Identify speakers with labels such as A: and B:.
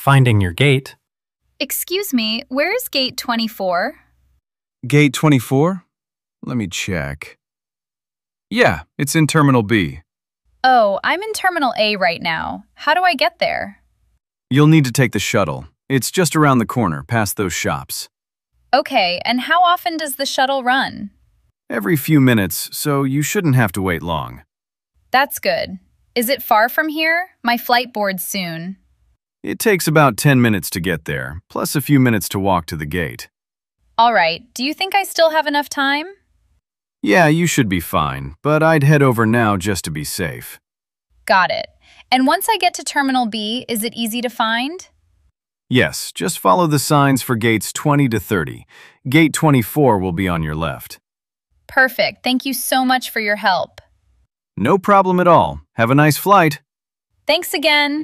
A: finding your gate.
B: Excuse me, where is gate 24?
C: Gate 24? Let me check. Yeah, it's in Terminal B.
B: Oh, I'm in Terminal A right now. How do I get there?
C: You'll need to take the shuttle. It's just around the corner, past those shops.
B: Okay, and how often does the shuttle run?
C: Every few minutes, so you shouldn't have to wait long.
B: That's good. Is it far from here? My flight boards soon.
C: It takes about 10 minutes to get there, plus a few minutes to walk to the gate.
B: All right, do you think I still have enough time?
C: Yeah, you should be fine, but I'd head over now just to be safe.
B: Got it. And once I get to Terminal B, is it easy to find?
C: Yes, just follow the signs for gates 20 to 30. Gate 24 will be on your left.
B: Perfect. Thank you so much for your help.
C: No problem at all. Have a nice flight.
B: Thanks again.